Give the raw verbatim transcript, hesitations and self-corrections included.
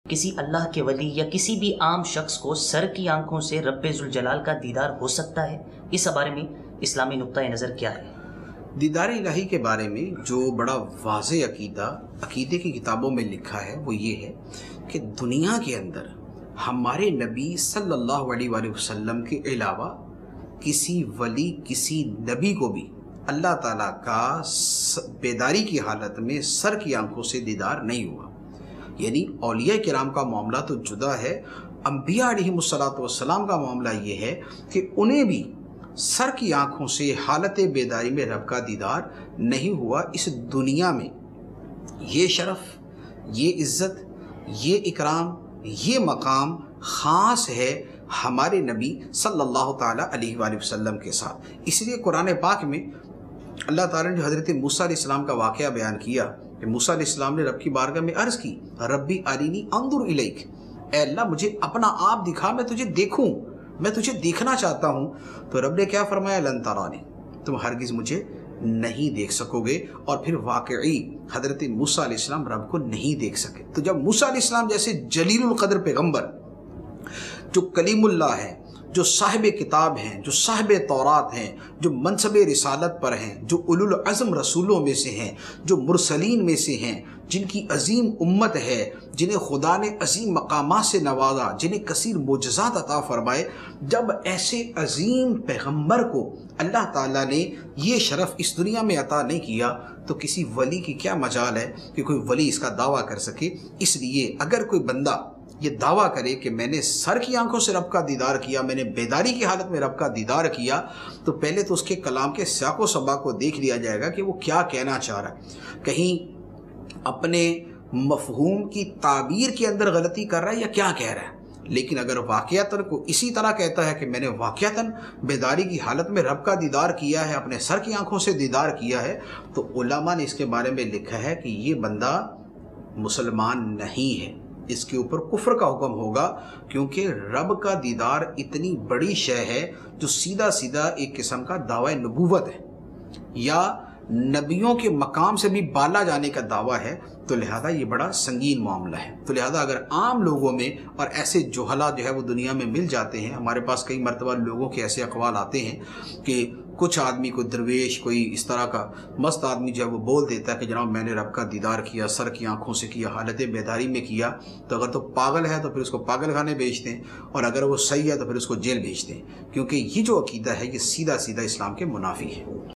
کسی اللہ کے ولی یا کسی بھی عام شخص کو سر کی آنکھوں سے رب ذوالجلال کا دیدار ہو سکتا ہے؟ اس بارے میں اسلامی نقطۂ نظر کیا ہے؟ دیدار الہی کے بارے میں جو بڑا واضح عقیدہ عقیدے کی کتابوں میں لکھا ہے وہ یہ ہے کہ دنیا کے اندر ہمارے نبی صلی اللہ علیہ وآلہ وسلم کے علاوہ کسی ولی کسی نبی کو بھی اللہ تعالیٰ کا بیداری کی حالت میں سر کی آنکھوں سے دیدار نہیں ہوا۔ یعنی اولیاء کرام کا معاملہ تو جدا ہے، انبیاء علیہ الصلوۃ والسلام کا معاملہ یہ ہے کہ انہیں بھی سر کی آنکھوں سے حالت بیداری میں رب کا دیدار نہیں ہوا۔ اس دنیا میں یہ شرف، یہ عزت، یہ اکرام، یہ مقام خاص ہے ہمارے نبی صلی اللہ تعالیٰ علیہ وآلہ وسلم کے ساتھ۔ اس لیے قرآن پاک میں اللہ تعالیٰ نے جو حضرت موسیٰ علیہ السلام کا واقعہ بیان کیا کہ موسیٰ علیہ السلام نے رب کی بارگاہ میں عرض کی، ربی ارینی انظر الیک، اے اللہ مجھے اپنا آپ دکھا، میں تجھے دیکھوں، میں تجھے دیکھنا چاہتا ہوں۔ تو رب نے کیا فرمایا؟ لن ترانی، تم ہرگز مجھے نہیں دیکھ سکو گے۔ اور پھر واقعی حضرت موسیٰ علیہ السلام رب کو نہیں دیکھ سکے۔ تو جب موسیٰ علیہ السلام جیسے جلیل القدر پیغمبر جو کلیم اللہ ہے، جو صاحب کتاب ہیں، جو صاحب تورات ہیں، جو منصب رسالت پر ہیں، جو اولو العزم رسولوں میں سے ہیں، جو مرسلین میں سے ہیں، جن کی عظیم امت ہے، جنہیں خدا نے عظیم مقامات سے نوازا، جنہیں کثیر معجزات عطا فرمائے، جب ایسے عظیم پیغمبر کو اللہ تعالیٰ نے یہ شرف اس دنیا میں عطا نہیں کیا تو کسی ولی کی کیا مجال ہے کہ کوئی ولی اس کا دعویٰ کر سکے۔ اس لیے اگر کوئی بندہ یہ دعویٰ کرے کہ میں نے سر کی آنکھوں سے رب کا دیدار کیا، میں نے بیداری کی حالت میں رب کا دیدار کیا، تو پہلے تو اس کے کلام کے سیاق و سباق کو دیکھ لیا جائے گا کہ وہ کیا کہنا چاہ رہا ہے، کہیں اپنے مفہوم کی تعبیر کے اندر غلطی کر رہا ہے یا کیا کہہ رہا ہے۔ لیکن اگر واقعتاً کو اسی طرح کہتا ہے کہ میں نے واقعتاً بیداری کی حالت میں رب کا دیدار کیا ہے، اپنے سر کی آنکھوں سے دیدار کیا ہے، تو علماء نے اس کے بارے میں لکھا ہے کہ یہ بندہ مسلمان نہیں ہے، اس کے اوپر کفر کا حکم ہوگا، کیونکہ رب کا دیدار اتنی بڑی شے ہے جو سیدھا سیدھا ایک قسم کا دعوی نبوت ہے یا نبیوں کے مقام سے بھی بالا جانے کا دعویٰ ہے، تو لہذا یہ بڑا سنگین معاملہ ہے۔ تو لہذا اگر عام لوگوں میں اور ایسے جوہلا جو ہے وہ دنیا میں مل جاتے ہیں، ہمارے پاس کئی مرتبہ لوگوں کے ایسے اقوال آتے ہیں کہ کچھ آدمی کو درویش کوئی اس طرح کا مست آدمی جو ہے وہ بول دیتا ہے کہ جناب میں نے رب کا دیدار کیا، سر کی آنکھوں سے کیا، حالت بیداری میں کیا، تو اگر تو پاگل ہے تو پھر اس کو پاگل خانے بھیجتے ہیں، اور اگر وہ صحیح ہے تو پھر اس کو جیل بھیجتے ہیں، کیونکہ یہ جو عقیدہ ہے یہ سیدھا سیدھا اسلام کے منافی ہے۔